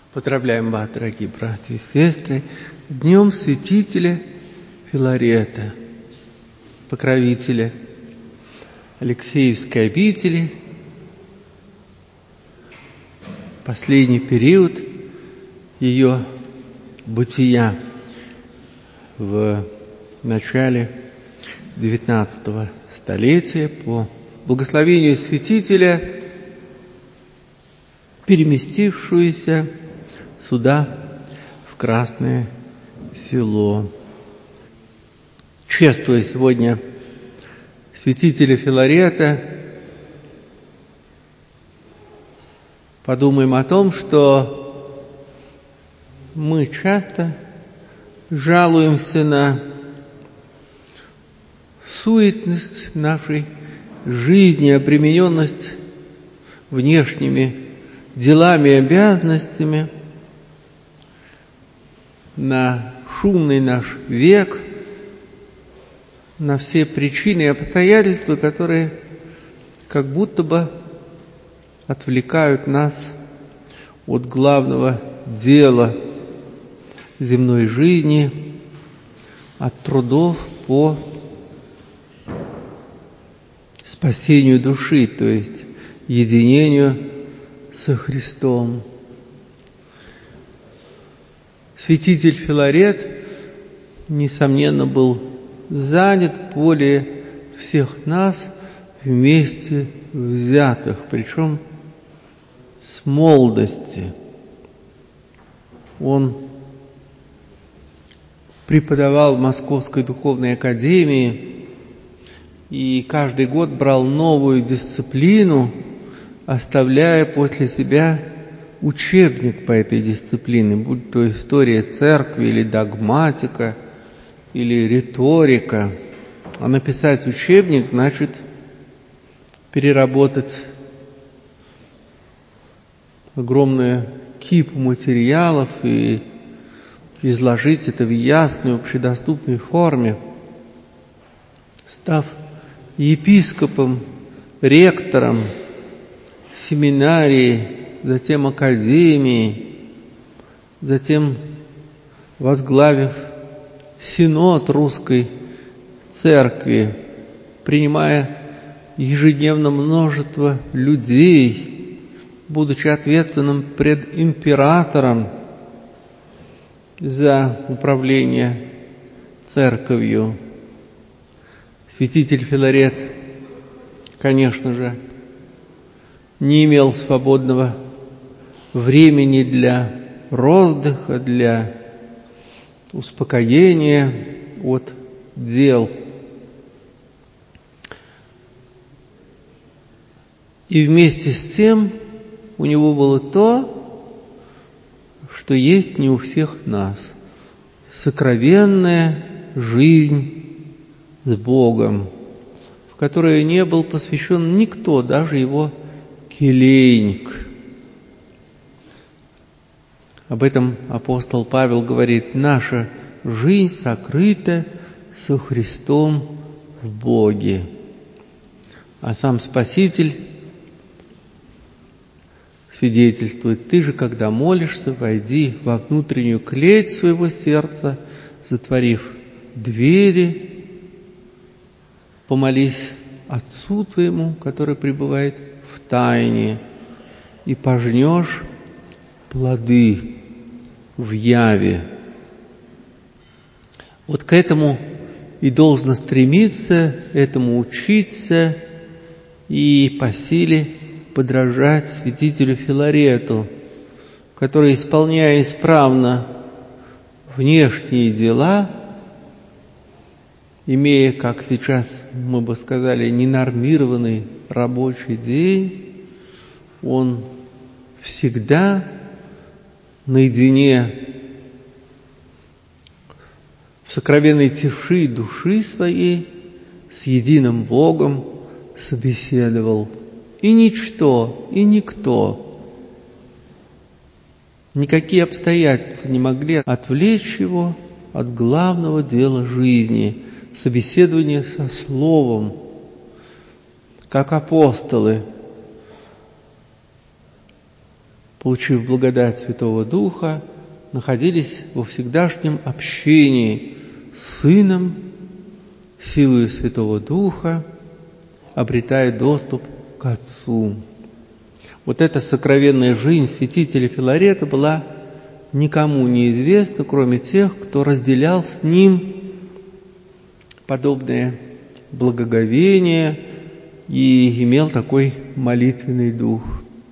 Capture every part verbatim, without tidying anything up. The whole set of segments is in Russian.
Поздравляем вас, дорогие братья и сестры, Днем Святителя Филарета, покровителя Алексеевской обители, последний период ее бытия в начале девятнадцатого столетия по благословению святителя, переместившуюся сюда, в Красное Село. Чествуя сегодня святителя Филарета, подумаем о том, что мы часто жалуемся на суетность нашей жизни, обремененность внешними делами и обязанностями, на шумный наш век, на все причины и обстоятельства, которые как будто бы отвлекают нас от главного дела земной жизни, от трудов по спасению души, то есть единению со Христом. Святитель Филарет, несомненно, был занят более всех нас вместе взятых, причем с молодости. Он преподавал в Московской духовной академии и каждый год брал новую дисциплину, оставляя после себя учебник по этой дисциплине, будь то история церкви или догматика, или риторика. А написать учебник значит переработать огромную кипу материалов и изложить это в ясной, общедоступной форме. Став епископом, ректором семинарии, затем академии, затем возглавив синод русской церкви, принимая ежедневно множество людей, будучи ответственным пред императором за управление церковью. Святитель Филарет, конечно же, не имел свободного времени для роздыха, для успокоения от дел. И вместе с тем у него было то, что есть не у всех нас: сокровенная жизнь с Богом, в которой не был посвящен никто, даже его келейник. Об этом апостол Павел говорит: наша жизнь сокрыта со Христом в Боге. А сам Спаситель свидетельствует: ты же, когда молишься, войди во внутреннюю клеть своего сердца, затворив двери, помолись Отцу твоему, который пребывает в тайне, и пожнешь плоды в яве. Вот к этому и должно стремиться, этому учиться и по силе подражать святителю Филарету, который, исполняя исправно внешние дела, имея, как сейчас мы бы сказали, ненормированный рабочий день, он всегда наедине в сокровенной тиши души своей с единым Богом собеседовал. И ничто, и никто, никакие обстоятельства не могли отвлечь его от главного дела жизни — собеседования со Словом, как апостолы получив благодать Святого Духа, находились во всегдашнем общении с Сыном, силою Святого Духа, обретая доступ к Отцу. Вот эта сокровенная жизнь святителя Филарета была никому неизвестна, кроме тех, кто разделял с ним подобное благоговение и имел такой молитвенный дух.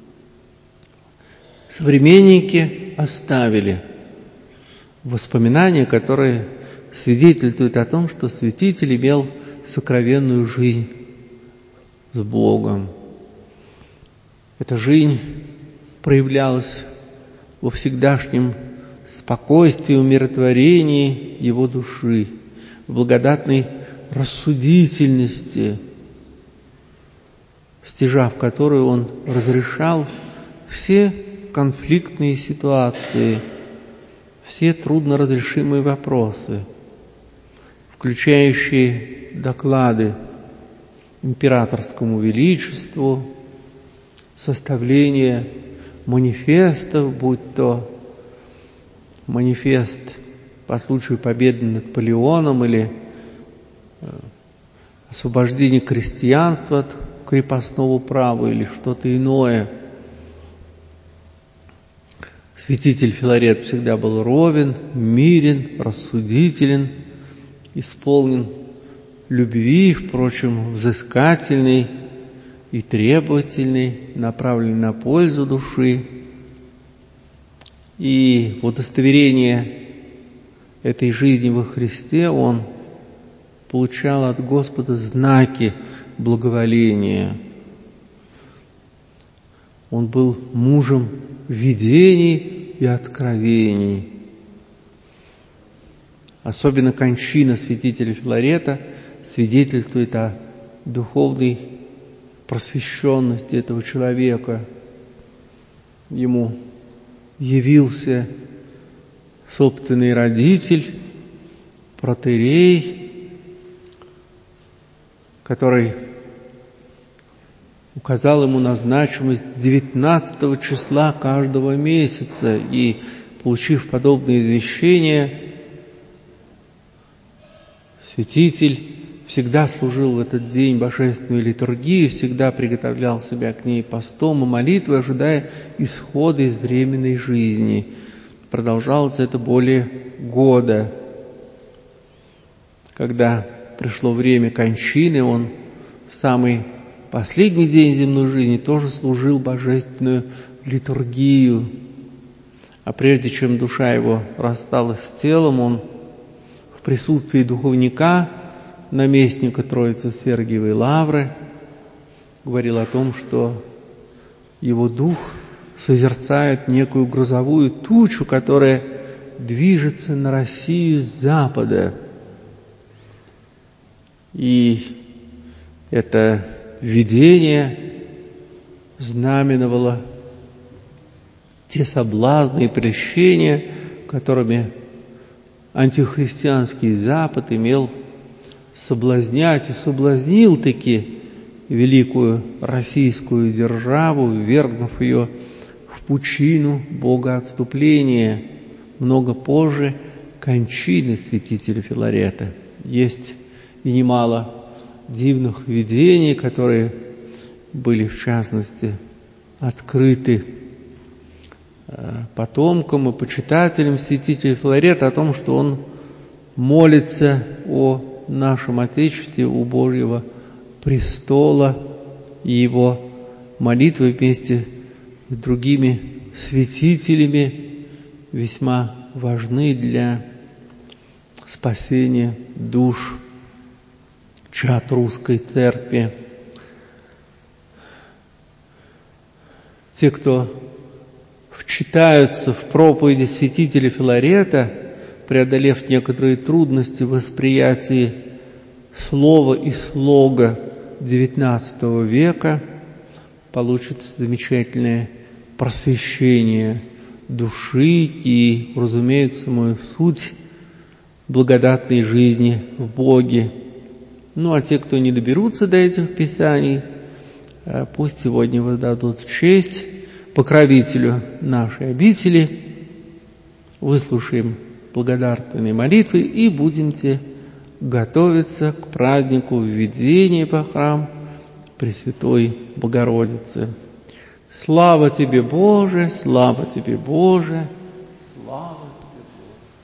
Современники оставили воспоминания, которые свидетельствуют о том, что святитель имел сокровенную жизнь с Богом. Эта жизнь проявлялась во всегдашнем спокойствии, умиротворении его души, в благодатной рассудительности, стяжав которую он разрешал все конфликтные ситуации, все трудноразрешимые вопросы, включающие доклады императорскому величеству, составление манифестов, будь то манифест по случаю победы над Наполеоном или освобождение крестьянства от крепостного права или что-то иное. Святитель Филарет всегда был ровен, мирен, рассудителен, исполнен любви, впрочем, взыскательный и требовательный, направленный на пользу души. И в удостоверение этой жизни во Христе он получал от Господа знаки благоволения. Он был мужем видений и откровений. Особенно кончина святителя Филарета свидетельствует о духовной просвещенности этого человека. Ему явился собственный родитель, протоиерей, который указал ему на значимость девятнадцатого числа каждого месяца, и, получив подобное извещение, святитель всегда служил в этот день божественную литургию, всегда приготовлял себя к ней постом и молитвой, ожидая исхода из временной жизни. Продолжалось это более года. Когда пришло время кончины, он в самый последний день земной жизни тоже служил божественную литургию. А прежде чем душа его рассталась с телом, он в присутствии духовника, наместника Троицы Сергиевой Лавры, говорил о том, что его дух созерцает некую грозовую тучу, которая движется на Россию с запада. И это видение знаменовало те соблазны и прельщения, которыми антихристианский Запад имел соблазнять и соблазнил-таки великую российскую державу, ввергнув ее в пучину богоотступления много позже кончины святителя Филарета. Есть и немало дивных видений, которые были, в частности, открыты потомкам и почитателям святителя Филарета о том, что он молится о нашем Отечестве, у Божьего престола, и его молитвы вместе с другими святителями весьма важны для спасения душ чад русской церкви. Те, кто вчитаются в проповеди святителя Филарета, преодолев некоторые трудности в восприятии слова и слога девятнадцатого века, получат замечательное просвещение души и, разумеется, самую суть благодатной жизни в Боге. Ну, а те, кто не доберутся до этих писаний, пусть сегодня воздадут честь покровителю нашей обители, выслушаем благодарственные молитвы и будемте готовиться к празднику введения во храм Пресвятой Богородицы. Слава Тебе, Боже, слава Тебе, Боже, слава Тебе, Боже.